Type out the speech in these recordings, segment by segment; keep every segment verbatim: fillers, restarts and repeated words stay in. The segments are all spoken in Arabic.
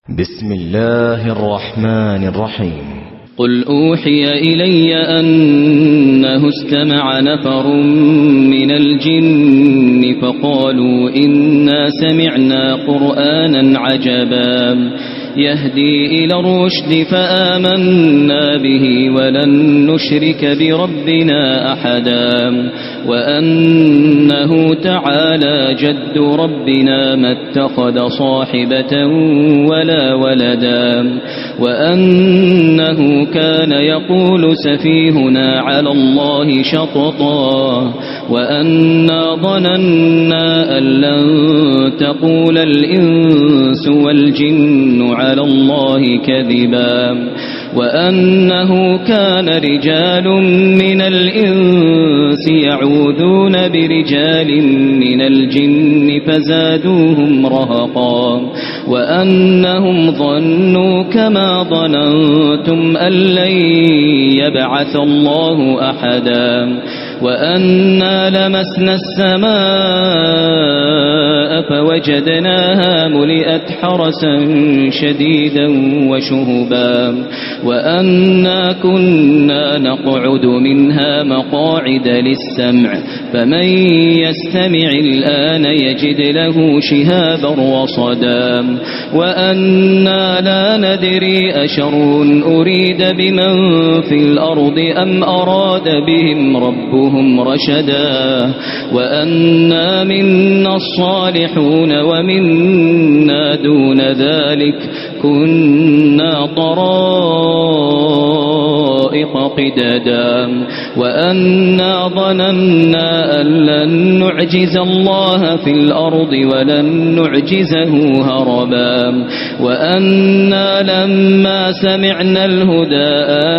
بسم الله الرحمن الرحيم. قل أوحي إلي أنه استمع نفر من الجن فقالوا إنا سمعنا قرآنا عجبا يهدي إلى الرشد فآمنا به ولن نشرك بربنا أحدا وأنه تعالى جد ربنا ما اتخذ صاحبة ولا ولدا وأنه كان يقول سفيهنا على الله شططا وأنا ظننا أن لن تقول الإنس والجن على الله كذبا وأنه كان رجال من الإنس يعوذون برجال من الجن فزادوهم رهقا وأنهم ظنوا كما ظننتم أن لن يبعث الله أحدا وأنا لمسنا السماء فوجدناها ملئت حرسا شديدا وشهبا وأنا كنا نقعد منها مقاعد للسمع فمن يستمع الآن يجد له شهابا رصدا وأنا لا ندري أشر أريد بمن في الأرض أم أراد بهم ربهم رشدا وأنا منا الصالحون ومنا دون ذلك كنا طرائق قددا وأنا ظننا أن لن نعجز الله في الأرض ولن نعجزه هربا وأنا لما سمعنا الهدى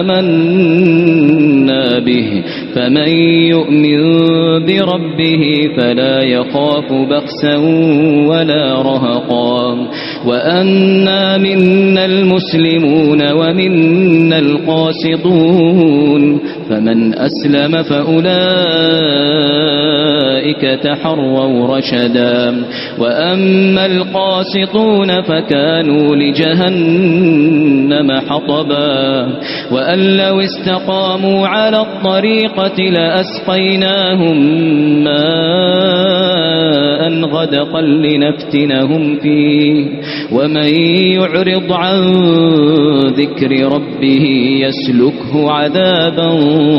آمنا به فمن يؤمن بربه فلا يخاف بخسا ولا رهقا وأنا منا المسلمون ومنا القاسطون فمن أسلم فأولئك تحروا رشدا وأما القاسطون فكانوا لجهنم حطبا وأن لو استقاموا على الطريقة لأسقيناهم ماء غدقا لنفتنهم فيه ومن يعرض عن ذكر ربه يسلكه عذابا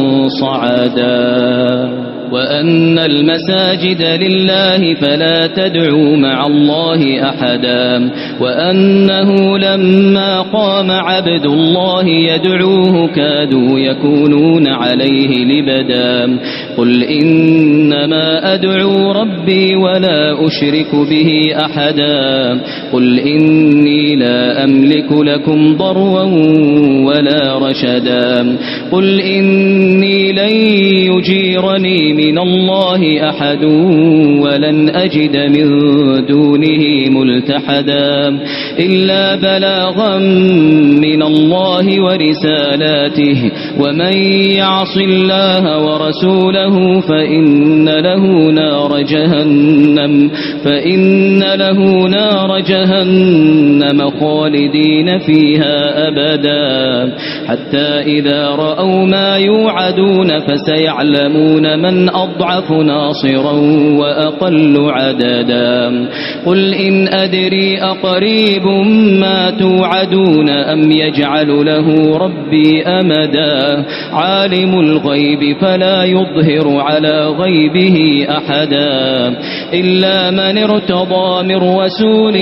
صعدا وأن المساجد لله فلا تدعوا مع الله أحدا وأنه لما قام عبد الله يدعوه كادوا يكونون عليه لبدا قل إنما أدعو ربي ولا أشرك به أحدا قل إني لا أملك لكم ضرا ولا رشدا قل إني لن يجيرني من الله أحد ولن أجد من دونه ملتحدا إلا بلاغا من الله ورسالاته ومن يعص الله ورسوله فإن له نار جهنم فإن له نار جهنم خالدين فيها أبدا حتى إذا رأوا ما يوعدون فسيعلمون من أضعف ناصرا وأقل عددا قل إن أدري أقريب ما توعدون أم يجعل له ربي أمدا عالم الغيب فلا يظهر على غيبه أحدا إلا من ارتضى من رسول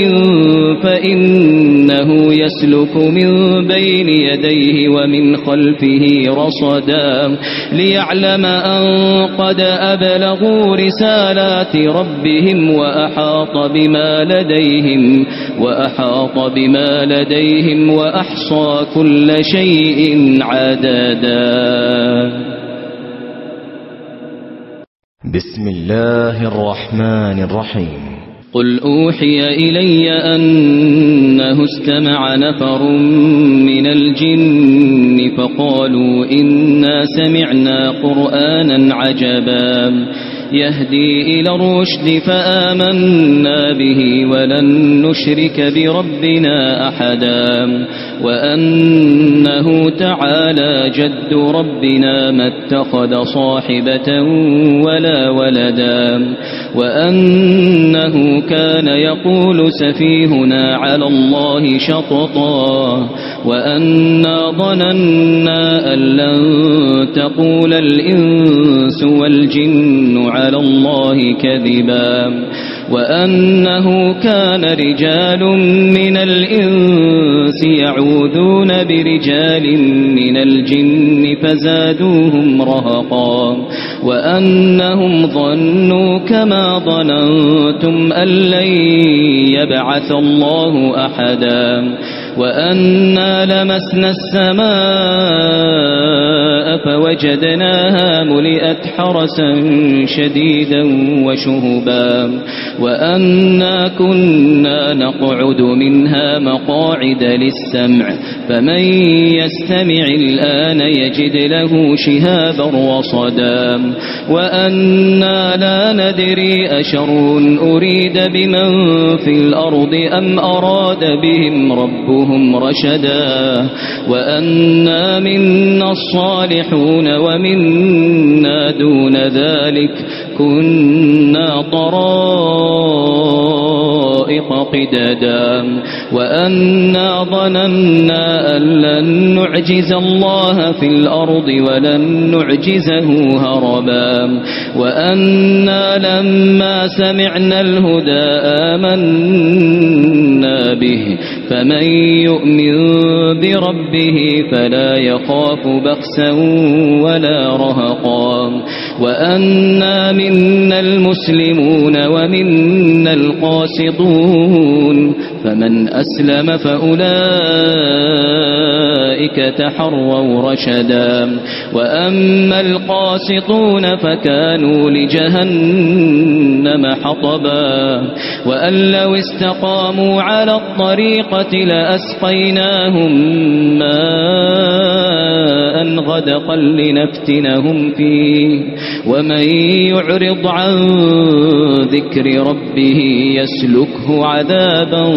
فإنه يسلك من بين يديه ومن خلفه رصدا ليعلم أن قد أبلغوا رسالات ربهم وأحاط بما لديهم وأحاط بما لديهم وأحصى كل شيء عددا. بسم الله الرحمن الرحيم. قل أوحي إلي أنه استمع نفر من الجن فقالوا إنا سمعنا قرآنا عجبا يهدي إلى الرشد فآمنا به ولن نشرك بربنا أحدا وأنه تعالى جد ربنا ما اتخذ صاحبة ولا ولدا وأنه كان يقول سفيهنا على الله شططا وأنا ظننا أن لن تقول الإنس والجن على الله كذبا وأنه كان رجال من الإنس يعوذون برجال من الجن فزادوهم رهقا وأنهم ظنوا كما ظننتم أن لن يبعث الله أحدا وأنا لمسنا السماء فوجدناها ملئت حرسا شديدا وشهبا وأنا كنا نقعد منها مقاعد للسمع فمن يستمع الآن يجد له شهابا رصدا وأنا لا ندري أشر أريد بمن في الأرض أم أراد بهم ربهم رشدا وأنا منا الصالحون ومنا دون ذلك كنا طرائق قددا وأنا ظننا أن لن نعجز الله في الأرض ولن نعجزه هربا وأنا لما سمعنا الهدى آمنا به فمن يؤمن بربه فلا يخاف بخسا ولا رهقا وأنا منا المسلمون ومنا القاسطون فمن أسلم فأولئك تحروا رشدا وأما القاسطون فكانوا لجهنم حطبا وأن لو استقاموا على الطريقة لأسقيناهم ماء غدقا لنفتنهم فيه ومن يعرض عن ذكر ربه يسلكه عذابا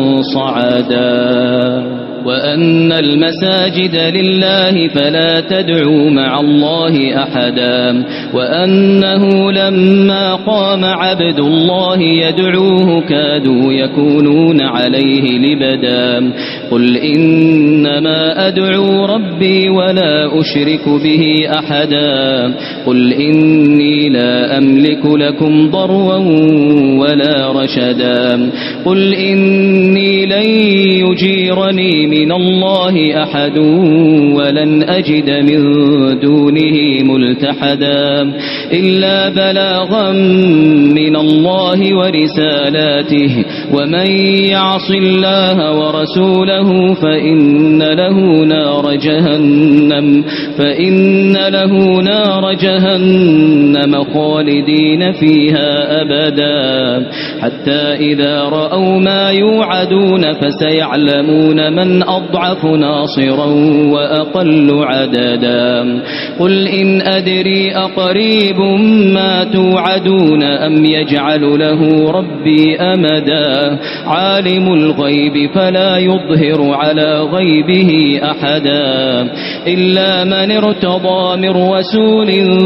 صعدا وأن المساجد لله فلا تدعوا مع الله أحدا وأنه لما قام عبد الله يدعوه كادوا يكونون عليه لبدا قل إنما أدعو ربي ولا أشرك به أحدا قل إني لا أملك لكم ضرا ولا رشدا قل إني لن يجيرني من الله أحد ولن أجد من دونه ملتحدا إلا بلاغا من الله ورسالاته ومن يعص الله ورسوله فإن له نار جهنم فإن له نار جهنم خالدين فيها أبدا حتى إذا رأوا ما يوعدون فسيعلمون من أضعف ناصرا وأقل عددا قل إن أدري أقريب ما توعدون أم يجعل له ربي أمدا عالم الغيب فلا يظهر على غيبه أحدا إلا من ارتضى من رسول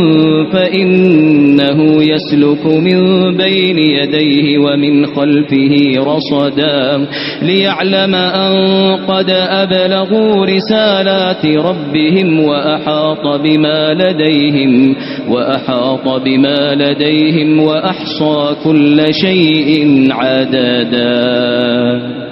فإنه يسلك من بين يديه ومن خلفه رصدا ليعلم أن قد أبلغوا رسالات ربهم وأحاط بما لديهم وأحاط بما لديهم وأحصى كل شيء عددا.